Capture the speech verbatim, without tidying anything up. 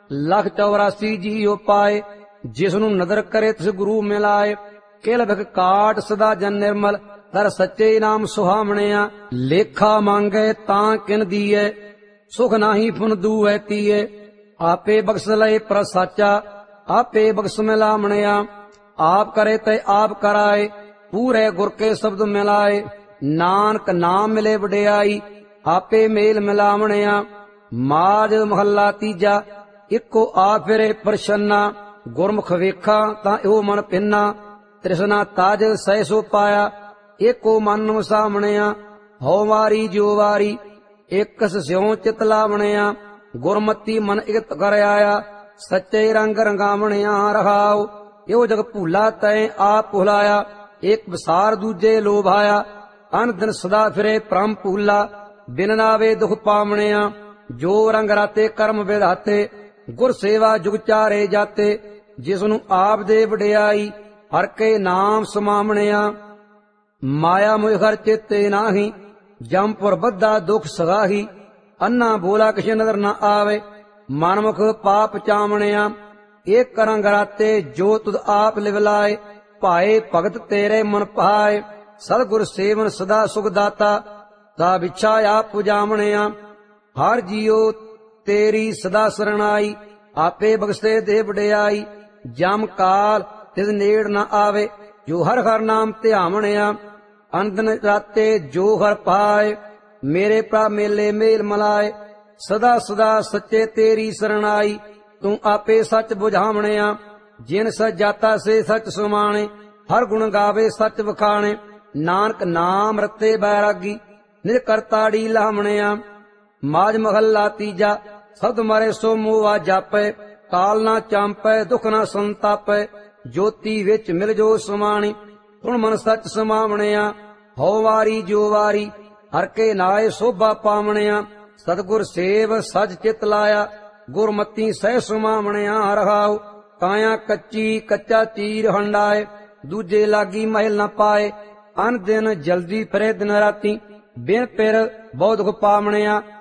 लख चौरासी जीओ पाए, जिसनु नदर करे तिस गुरु मिलाए। किल बिख काट सदा जन निर्मल, कर सच्चे नाम सुहामणिया। लेखा मांगे तां किन दिए, सुख नाही फुन दूए तीए। आपे बख्श लए पर साचा, आपे बख्श मिलामणिया। आप करे ते आप कराए, पूरे गुर के शब्द मिलाए। नानक नाम मिले वडियाई, आपे मेल मिलावणिया। माज महला तीजा, इको आ फिरे प्रसन्ना। गुरमुख वेखा तां इहो मन पिन्ना, तृष्णा ताज सैसो पाया। एको मन वसावणिया, हो वारी जो वारी। एकस स्यों चित लावणिया, गुरमती मन इकत कर आया। सच्चे रंग रंगावणिया रहाओ, यो जग भूला तैं आप भुलाया। एक विसार दूजे लोभाया, अन दिन सदा फिरे परम भूला। बिन नावे दुख पावणिया, जो रंग राते कर्म विधाते। गुर सेवा जुग चारे जाते, जिसनु आप दे वडियाई। हर के नाम समावणिया, माया मोह हर चेते नाही। जमपुर बद्धा दुख सगाही, अन्ना बोला किश नजर न आवे। मनमुख पाप चावणिया, एक रंग राते जो तुद आप लिवलाए। भाए भगत तेरे मन पाए, सतगुर सेवन सदा सुख दाता। ता विछा आप पुजावणिया, हर जियो तेरी सदा सरणाई। आपे बख्शे दे वडियाई, जम काल तिस नेड़ न आवे। जो हर हर नाम ध्यावणिया, अंदन राते जो हर पाए। मेरे प्रा मेले मेल मलाए, सदा सदा सच्चे तेरी सरणाई। तू आपे सच बुझावणिया, जिन सच जाता से सच सुमाणे। हर गुण गावे सच वखाणे, नानक नाम रते बैरागी। निज करताड़ी लावणिया, माज महला तीजा। शब्द मारे सो मोवा जापै, काल ना चांपै दुख ना संतापै। ज्योति विच मिल जो समाणी, सुन मन सच समावणिया। हो वारी जो वारी, हर के नाए शोभा पावणिया। सतगुर सेव सज चित लाया, गुरमती सह समावणिया रहाओ। काया कच्ची कच्चा चीर हंडाए, दूजे लागी महल न पाए। अन दिन जल्दी फिरे दिन राती, बिन पिर बहुत दुख पावणिया।